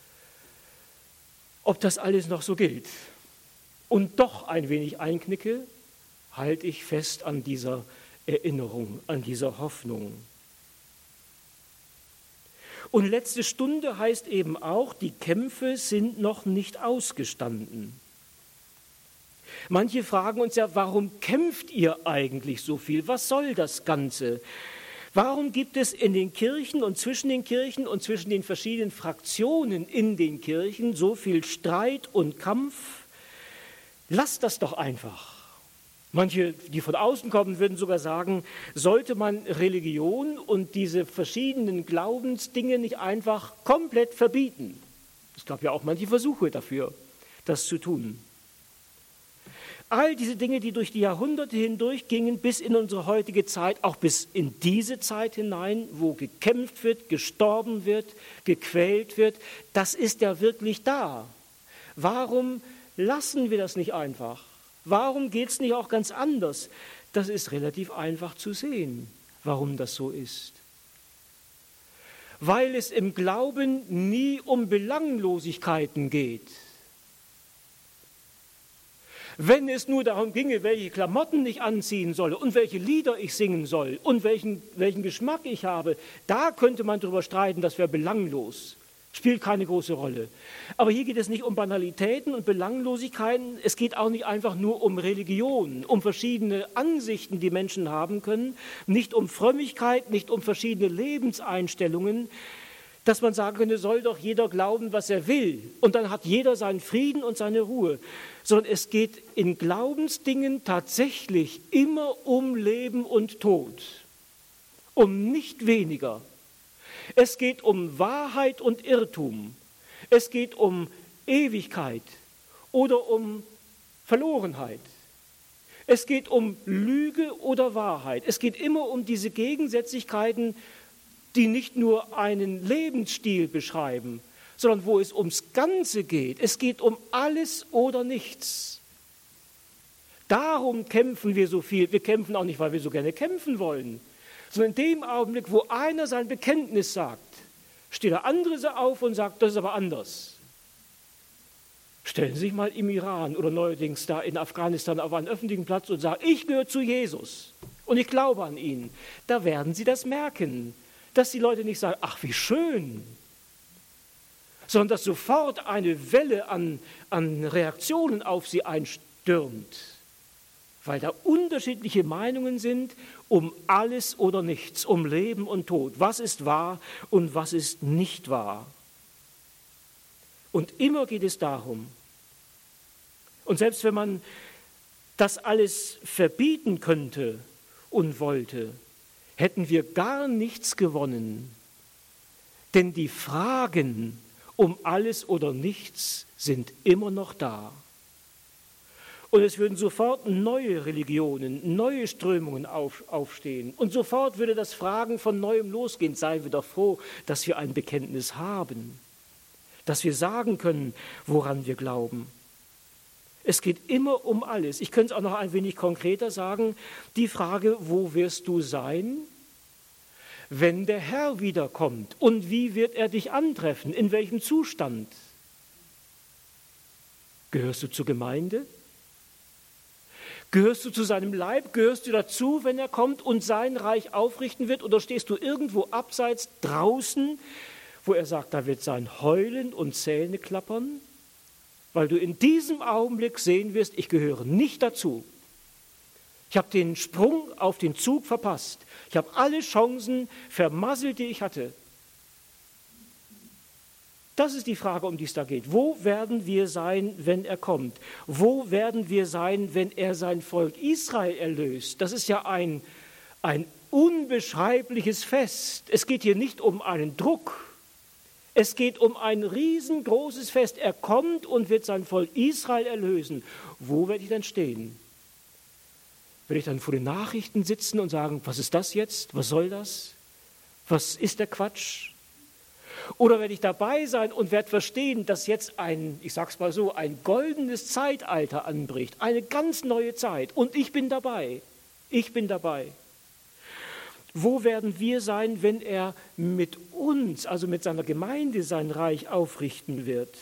ob das alles noch so gilt, und doch ein wenig einknicke, halte ich fest an dieser Erinnerung, an dieser Hoffnung. Und letzte Stunde heißt eben auch, die Kämpfe sind noch nicht ausgestanden. Manche fragen uns ja, warum kämpft ihr eigentlich so viel? Was soll das Ganze? Warum gibt es in den Kirchen und zwischen den verschiedenen Fraktionen in den Kirchen so viel Streit und Kampf? Lasst das doch einfach. Manche, die von außen kommen, würden sogar sagen, sollte man Religion und diese verschiedenen Glaubensdinge nicht einfach komplett verbieten? Es gab ja auch manche Versuche dafür, das zu tun. All diese Dinge, die durch die Jahrhunderte hindurch gingen, bis in unsere heutige Zeit, auch bis in diese Zeit hinein, wo gekämpft wird, gestorben wird, gequält wird, das ist ja wirklich da. Warum lassen wir das nicht einfach? Warum geht es nicht auch ganz anders? Das ist relativ einfach zu sehen, warum das so ist. Weil es im Glauben nie um Belanglosigkeiten geht. Wenn es nur darum ginge, welche Klamotten ich anziehen soll und welche Lieder ich singen soll und welchen Geschmack ich habe, da könnte man darüber streiten, das wäre belanglos. Spielt keine große Rolle. Aber hier geht es nicht um Banalitäten und Belanglosigkeiten. Es geht auch nicht einfach nur um Religion, um verschiedene Ansichten, die Menschen haben können. Nicht um Frömmigkeit, nicht um verschiedene Lebenseinstellungen, dass man sagen könnte, soll doch jeder glauben, was er will. Und dann hat jeder seinen Frieden und seine Ruhe. Sondern es geht in Glaubensdingen tatsächlich immer um Leben und Tod. Um nicht weniger. Es geht um Wahrheit und Irrtum. Es geht um Ewigkeit oder um Verlorenheit. Es geht um Lüge oder Wahrheit. Es geht immer um diese Gegensätzlichkeiten, die nicht nur einen Lebensstil beschreiben, sondern wo es ums Ganze geht. Es geht um alles oder nichts. Darum kämpfen wir so viel. Wir kämpfen auch nicht, weil wir so gerne kämpfen wollen, sondern in dem Augenblick, wo einer sein Bekenntnis sagt, steht der andere so auf und sagt, das ist aber anders. Stellen Sie sich mal im Iran oder neuerdings da in Afghanistan auf einen öffentlichen Platz und sagen, ich gehöre zu Jesus und ich glaube an ihn. Da werden Sie das merken, dass die Leute nicht sagen, ach wie schön, sondern dass sofort eine Welle an Reaktionen auf sie einstürmt, weil da unterschiedliche Meinungen sind um alles oder nichts, um Leben und Tod. Was ist wahr und was ist nicht wahr? Und immer geht es darum. Und selbst wenn man das alles verbieten könnte und wollte, hätten wir gar nichts gewonnen. Denn die Fragen um alles oder nichts sind immer noch da. Und es würden sofort neue Religionen, neue Strömungen aufstehen. Und sofort würde das Fragen von Neuem losgehen. Seien wir doch froh, dass wir ein Bekenntnis haben. Dass wir sagen können, woran wir glauben. Es geht immer um alles. Ich könnte es auch noch ein wenig konkreter sagen. Die Frage, wo wirst du sein, wenn der Herr wiederkommt? Und wie wird er dich antreffen? In welchem Zustand? Gehörst du zur Gemeinde? Gehörst du zu seinem Leib? Gehörst du dazu, wenn er kommt und sein Reich aufrichten wird? Oder stehst du irgendwo abseits draußen, wo er sagt, da wird sein Heulen und Zähne klappern? Weil du in diesem Augenblick sehen wirst, ich gehöre nicht dazu. Ich habe den Sprung auf den Zug verpasst. Ich habe alle Chancen vermasselt, die ich hatte. Das ist die Frage, um die es da geht. Wo werden wir sein, wenn er kommt? Wo werden wir sein, wenn er sein Volk Israel erlöst? Das ist ja ein unbeschreibliches Fest. Es geht hier nicht um einen Druck. Es geht um ein riesengroßes Fest. Er kommt und wird sein Volk Israel erlösen. Wo werde ich dann stehen? Werde ich dann vor den Nachrichten sitzen und sagen, was ist das jetzt? Was soll das? Was ist der Quatsch? Oder werde ich dabei sein und werde verstehen, dass jetzt ein goldenes Zeitalter anbricht, eine ganz neue Zeit. Und ich bin dabei. Ich bin dabei. Wo werden wir sein, wenn er mit uns, also mit seiner Gemeinde, sein Reich aufrichten wird?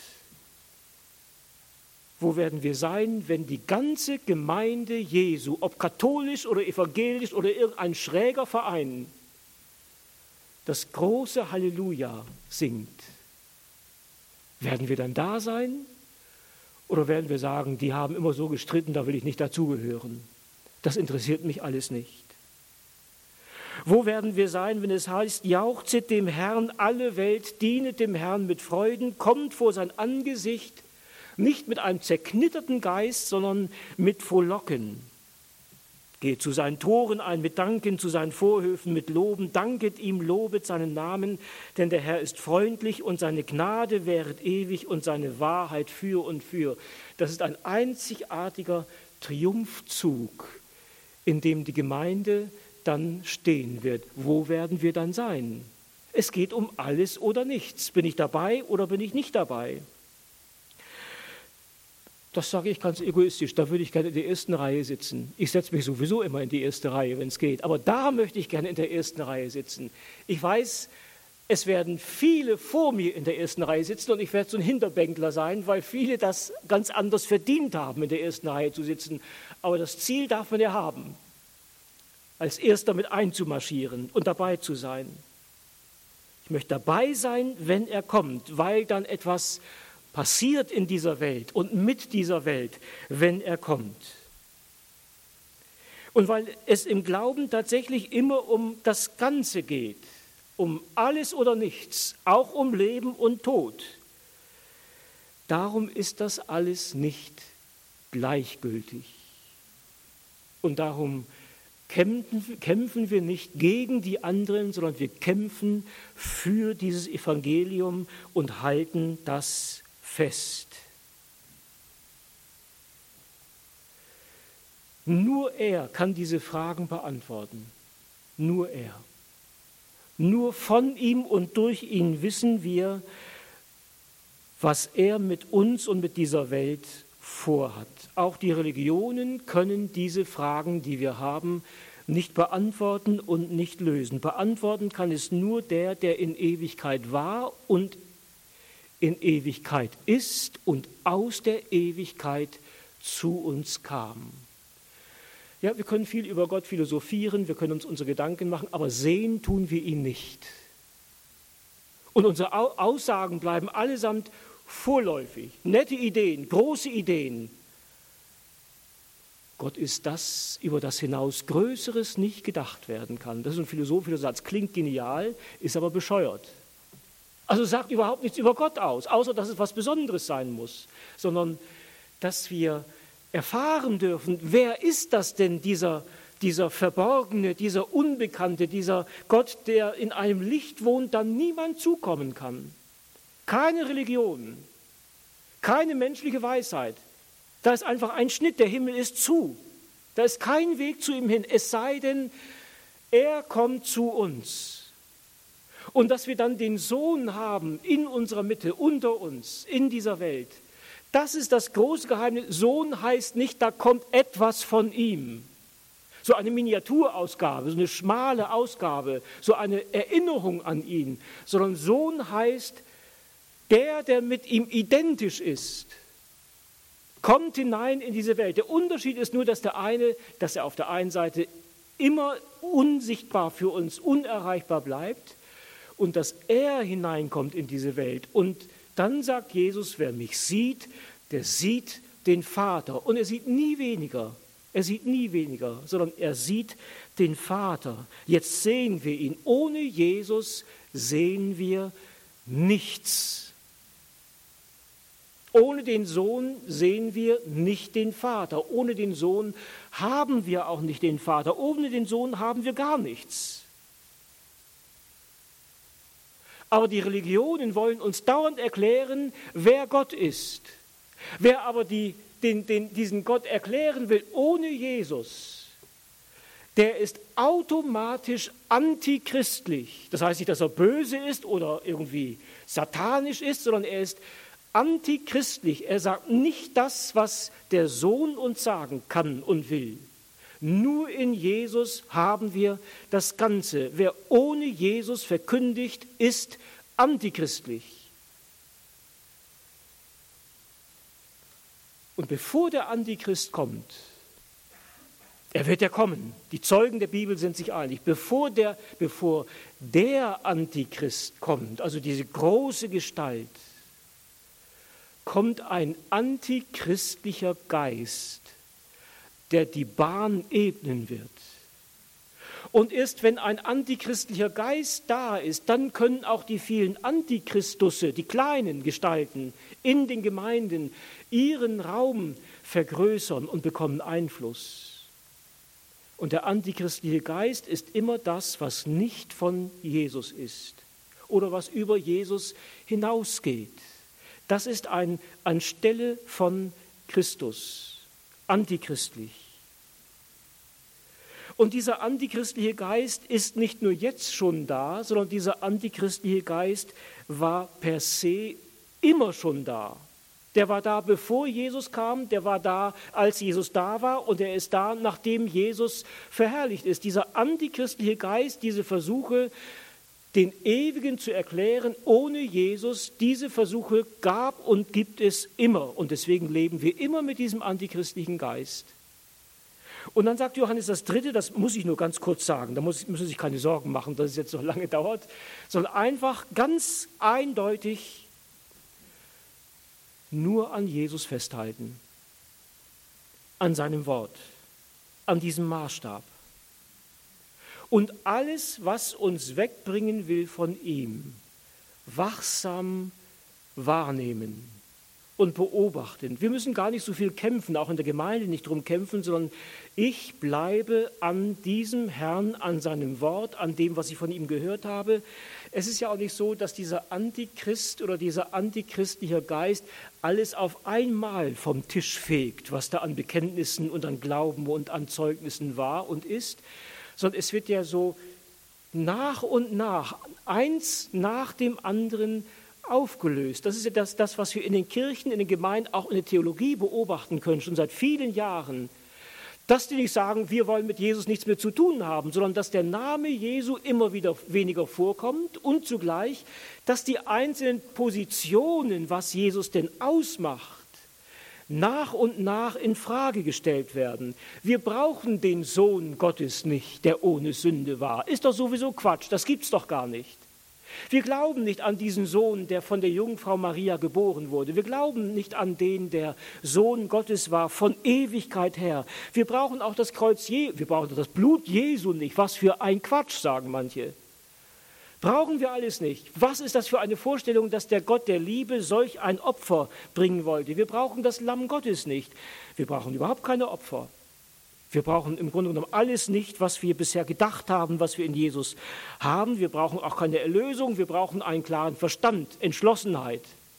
Wo werden wir sein, wenn die ganze Gemeinde Jesu, ob katholisch oder evangelisch oder irgendein schräger Verein, das große Halleluja singt? Werden wir dann da sein? Oder werden wir sagen, die haben immer so gestritten, da will ich nicht dazugehören? Das interessiert mich alles nicht. Wo werden wir sein, wenn es heißt, jauchzet dem Herrn alle Welt, dienet dem Herrn mit Freuden, kommt vor sein Angesicht, nicht mit einem zerknitterten Geist, sondern mit Frohlocken. Geht zu seinen Toren ein mit Danken, zu seinen Vorhöfen mit Loben, danket ihm, lobet seinen Namen, denn der Herr ist freundlich und seine Gnade währet ewig und seine Wahrheit für und für. Das ist ein einzigartiger Triumphzug, in dem die Gemeinde dann stehen wird. Wo werden wir dann sein? Es geht um alles oder nichts. Bin ich dabei oder bin ich nicht dabei? Das sage ich ganz egoistisch, da würde ich gerne in der ersten Reihe sitzen. Ich setze mich sowieso immer in die erste Reihe, wenn es geht, aber da möchte ich gerne in der ersten Reihe sitzen. Ich weiß, es werden viele vor mir in der ersten Reihe sitzen und ich werde so ein Hinterbänkler sein, weil viele das ganz anders verdient haben, in der ersten Reihe zu sitzen. Aber das Ziel darf man ja haben, als Erster mit einzumarschieren und dabei zu sein. Ich möchte dabei sein, wenn er kommt, weil dann etwas passiert in dieser Welt und mit dieser Welt, wenn er kommt. Und weil es im Glauben tatsächlich immer um das Ganze geht, um alles oder nichts, auch um Leben und Tod, darum ist das alles nicht gleichgültig. Und darum kämpfen wir nicht gegen die anderen, sondern wir kämpfen für dieses Evangelium und halten das fest. Nur er kann diese Fragen beantworten. Nur er. Nur von ihm und durch ihn wissen wir, was er mit uns und mit dieser Welt vorhat. Auch die Religionen können diese Fragen, die wir haben, nicht beantworten und nicht lösen. Beantworten kann es nur der, der in Ewigkeit war und in Ewigkeit ist und aus der Ewigkeit zu uns kam. Ja, wir können viel über Gott philosophieren, wir können uns unsere Gedanken machen, aber sehen tun wir ihn nicht. Und unsere Aussagen bleiben allesamt vorläufig. Nette Ideen, große Ideen. Gott ist das, über das hinaus Größeres nicht gedacht werden kann. Das ist ein philosophischer Satz, klingt genial, ist aber bescheuert. Also sagt überhaupt nichts über Gott aus, außer dass es was Besonderes sein muss, sondern dass wir erfahren dürfen, wer ist das denn, dieser Verborgene, dieser Unbekannte, dieser Gott, der in einem Licht wohnt, da niemand zukommen kann. Keine Religion, keine menschliche Weisheit. Da ist einfach ein Schnitt, der Himmel ist zu. Da ist kein Weg zu ihm hin, es sei denn, er kommt zu uns. Und dass wir dann den Sohn haben in unserer Mitte, unter uns, in dieser Welt, das ist das große Geheimnis. Sohn heißt nicht, da kommt etwas von ihm. So eine Miniaturausgabe, so eine schmale Ausgabe, so eine Erinnerung an ihn. Sondern Sohn heißt, der mit ihm identisch ist, kommt hinein in diese Welt. Der Unterschied ist nur, dass er auf der einen Seite immer unsichtbar für uns, unerreichbar bleibt und dass er hineinkommt in diese Welt. Und dann sagt Jesus, wer mich sieht, der sieht den Vater. Und er sieht nie weniger, sondern er sieht den Vater. Jetzt sehen wir ihn. Ohne Jesus sehen wir nichts. Ohne den Sohn sehen wir nicht den Vater. Ohne den Sohn haben wir auch nicht den Vater. Ohne den Sohn haben wir gar nichts. Aber die Religionen wollen uns dauernd erklären, wer Gott ist. Wer aber diesen Gott erklären will ohne Jesus, der ist automatisch antichristlich. Das heißt nicht, dass er böse ist oder irgendwie satanisch ist, sondern er ist antichristlich. Er sagt nicht das, was der Sohn uns sagen kann und will. Nur in Jesus haben wir das Ganze. Wer ohne Jesus verkündigt, ist antichristlich. Und bevor der Antichrist kommt, er wird ja kommen, die Zeugen der Bibel sind sich einig, bevor der Antichrist kommt, also diese große Gestalt, kommt ein antichristlicher Geist, der die Bahn ebnen wird. Und erst wenn ein antichristlicher Geist da ist, dann können auch die vielen Antichristusse, die kleinen Gestalten in den Gemeinden, ihren Raum vergrößern und bekommen Einfluss. Und der antichristliche Geist ist immer das, was nicht von Jesus ist oder was über Jesus hinausgeht. Das ist anstelle von Christus, antichristlich. Und dieser antichristliche Geist ist nicht nur jetzt schon da, sondern dieser antichristliche Geist war per se immer schon da. Der war da, bevor Jesus kam, der war da, als Jesus da war und er ist da, nachdem Jesus verherrlicht ist. Dieser antichristliche Geist, diese Versuche, den Ewigen zu erklären ohne Jesus, diese Versuche gab und gibt es immer. Und deswegen leben wir immer mit diesem antichristlichen Geist. Und dann sagt Johannes das Dritte, das muss ich nur ganz kurz sagen, da müssen Sie sich keine Sorgen machen, dass es jetzt so lange dauert, sondern einfach ganz eindeutig nur an Jesus festhalten, an seinem Wort, an diesem Maßstab. Und alles, was uns wegbringen will von ihm, wachsam wahrnehmen und beobachten. Wir müssen gar nicht so viel kämpfen, auch in der Gemeinde nicht drum kämpfen, sondern ich bleibe an diesem Herrn, an seinem Wort, an dem, was ich von ihm gehört habe. Es ist ja auch nicht so, dass dieser Antichrist oder dieser antichristliche Geist alles auf einmal vom Tisch fegt, was da an Bekenntnissen und an Glauben und an Zeugnissen war und ist, sondern es wird ja so nach und nach, eins nach dem anderen aufgelöst. Das ist ja das, was wir in den Kirchen, in den Gemeinden, auch in der Theologie beobachten können, schon seit vielen Jahren. Dass die nicht sagen, wir wollen mit Jesus nichts mehr zu tun haben, sondern dass der Name Jesu immer wieder weniger vorkommt und zugleich, dass die einzelnen Positionen, was Jesus denn ausmacht, nach und nach in Frage gestellt werden. Wir brauchen den Sohn Gottes nicht, der ohne Sünde war. Ist doch sowieso Quatsch, das gibt's doch gar nicht. Wir glauben nicht an diesen Sohn, der von der Jungfrau Maria geboren wurde. Wir glauben nicht an den, der Sohn Gottes war, von Ewigkeit her. Wir brauchen auch das Kreuz wir brauchen das Blut Jesu nicht. Was für ein Quatsch, sagen manche. Brauchen wir alles nicht. Was ist das für eine Vorstellung, dass der Gott der Liebe solch ein Opfer bringen wollte? Wir brauchen das Lamm Gottes nicht. Wir brauchen überhaupt keine Opfer. Wir brauchen im Grunde genommen alles nicht, was wir bisher gedacht haben, was wir in Jesus haben. Wir brauchen auch keine Erlösung, wir brauchen einen klaren Verstand, Entschlossenheit.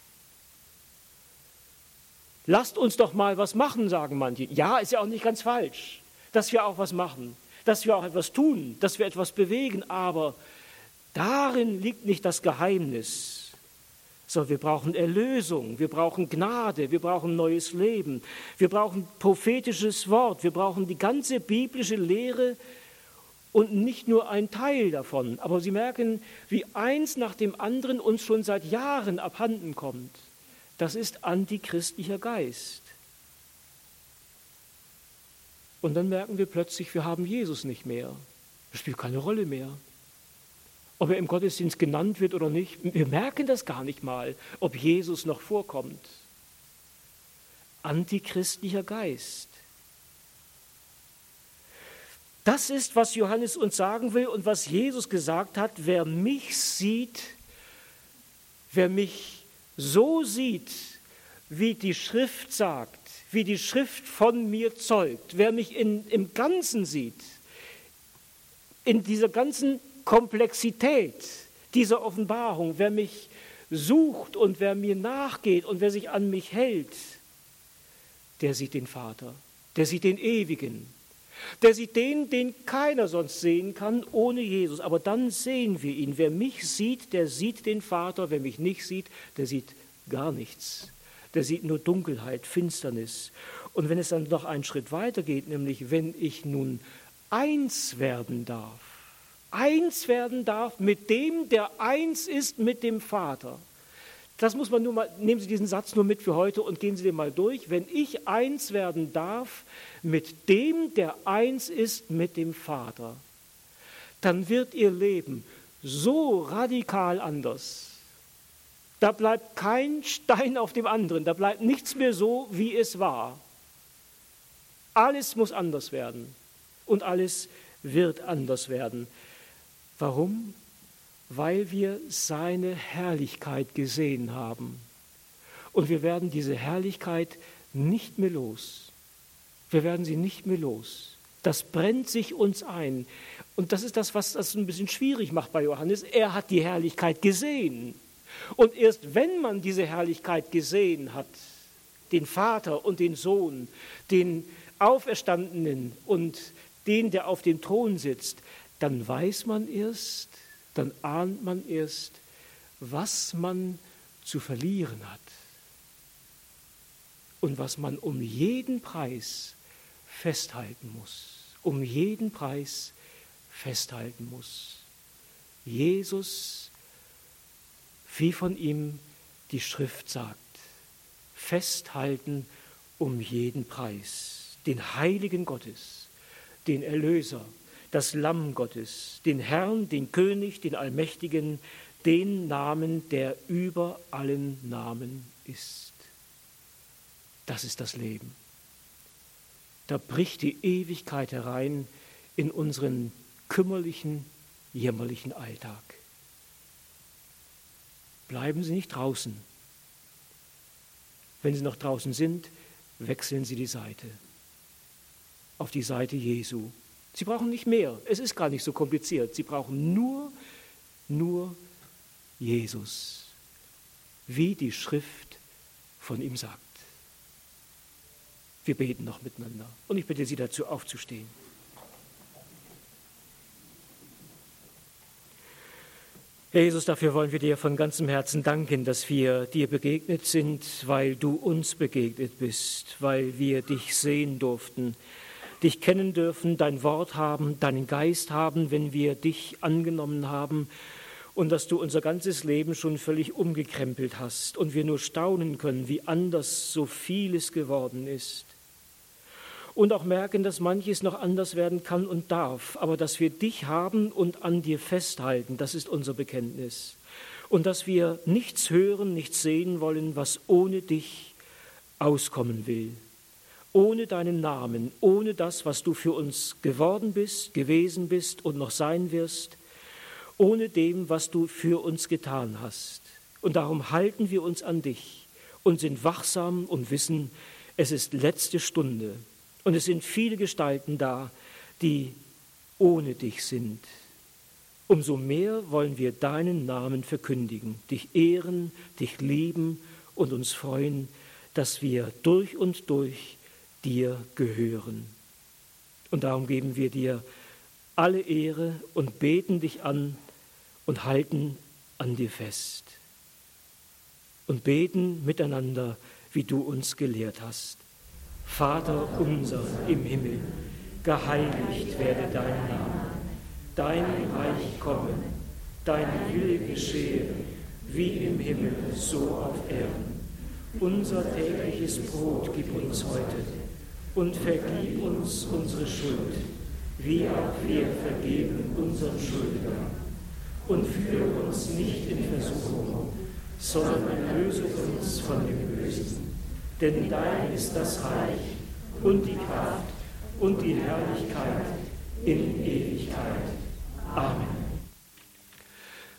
Lasst uns doch mal was machen, sagen manche. Ja, ist ja auch nicht ganz falsch, dass wir auch was machen, dass wir auch etwas tun, dass wir etwas bewegen, aber darin liegt nicht das Geheimnis. So, wir brauchen Erlösung, wir brauchen Gnade, wir brauchen neues Leben, wir brauchen prophetisches Wort, wir brauchen die ganze biblische Lehre und nicht nur ein Teil davon. Aber Sie merken, wie eins nach dem anderen uns schon seit Jahren abhanden kommt. Das ist antichristlicher Geist. Und dann merken wir plötzlich, wir haben Jesus nicht mehr. Das spielt keine Rolle mehr. Ob er im Gottesdienst genannt wird oder nicht, wir merken das gar nicht mal, ob Jesus noch vorkommt. Antichristlicher Geist. Das ist, was Johannes uns sagen will und was Jesus gesagt hat, wer mich sieht, wer mich so sieht, wie die Schrift sagt, wie die Schrift von mir zeugt, wer mich im Ganzen sieht, in dieser ganzen Komplexität dieser Offenbarung, wer mich sucht und wer mir nachgeht und wer sich an mich hält, der sieht den Vater, der sieht den Ewigen, der sieht den keiner sonst sehen kann ohne Jesus. Aber dann sehen wir ihn. Wer mich sieht, der sieht den Vater. Wer mich nicht sieht, der sieht gar nichts. Der sieht nur Dunkelheit, Finsternis. Und wenn es dann noch einen Schritt weiter geht, nämlich wenn ich nun eins werden darf mit dem, der eins ist mit dem Vater. Das muss man nur mal, nehmen Sie diesen Satz nur mit für heute und gehen Sie den mal durch. Wenn ich eins werden darf mit dem, der eins ist mit dem Vater, dann wird Ihr Leben so radikal anders. Da bleibt kein Stein auf dem anderen, da bleibt nichts mehr so, wie es war. Alles muss anders werden und alles wird anders werden. Warum? Weil wir seine Herrlichkeit gesehen haben. Und wir werden diese Herrlichkeit nicht mehr los. Wir werden sie nicht mehr los. Das brennt sich uns ein. Und das ist das, was das ein bisschen schwierig macht bei Johannes. Er hat die Herrlichkeit gesehen. Und erst wenn man diese Herrlichkeit gesehen hat, den Vater und den Sohn, den Auferstandenen und den, der auf dem Thron sitzt, dann weiß man erst, dann ahnt man erst, was man zu verlieren hat und was man um jeden Preis festhalten muss. Um jeden Preis festhalten muss. Jesus, wie von ihm die Schrift sagt, festhalten um jeden Preis. Den Heiligen Gottes, den Erlöser, das Lamm Gottes, den Herrn, den König, den Allmächtigen, den Namen, der über allen Namen ist. Das ist das Leben. Da bricht die Ewigkeit herein in unseren kümmerlichen, jämmerlichen Alltag. Bleiben Sie nicht draußen. Wenn Sie noch draußen sind, wechseln Sie die Seite. Auf die Seite Jesu. Sie brauchen nicht mehr. Es ist gar nicht so kompliziert. Sie brauchen nur Jesus, wie die Schrift von ihm sagt. Wir beten noch miteinander und ich bitte Sie dazu aufzustehen. Herr Jesus, dafür wollen wir dir von ganzem Herzen danken, dass wir dir begegnet sind, weil du uns begegnet bist, weil wir dich sehen durften, dich kennen dürfen, dein Wort haben, deinen Geist haben, wenn wir dich angenommen haben und dass du unser ganzes Leben schon völlig umgekrempelt hast und wir nur staunen können, wie anders so vieles geworden ist. Und auch merken, dass manches noch anders werden kann und darf, aber dass wir dich haben und an dir festhalten, das ist unser Bekenntnis. Und dass wir nichts hören, nichts sehen wollen, was ohne dich auskommen will. Ohne deinen Namen, ohne das, was du für uns geworden bist, gewesen bist und noch sein wirst, ohne dem, was du für uns getan hast. Und darum halten wir uns an dich und sind wachsam und wissen, es ist letzte Stunde. Und es sind viele Gestalten da, die ohne dich sind. Umso mehr wollen wir deinen Namen verkündigen, dich ehren, dich lieben und uns freuen, dass wir durch und durch dir gehören. Und darum geben wir dir alle Ehre und beten dich an und halten an dir fest. Und beten miteinander, wie du uns gelehrt hast. Vater unser im Himmel, geheiligt werde dein Name. Dein Reich komme, dein Wille geschehe, wie im Himmel, so auf Erden. Unser tägliches Brot gib uns heute und vergib uns unsere Schuld, wie auch wir vergeben unseren Schuldnern. Und führe uns nicht in Versuchung, sondern erlöse uns von dem Bösen. Denn dein ist das Reich und die Kraft und die Herrlichkeit in Ewigkeit.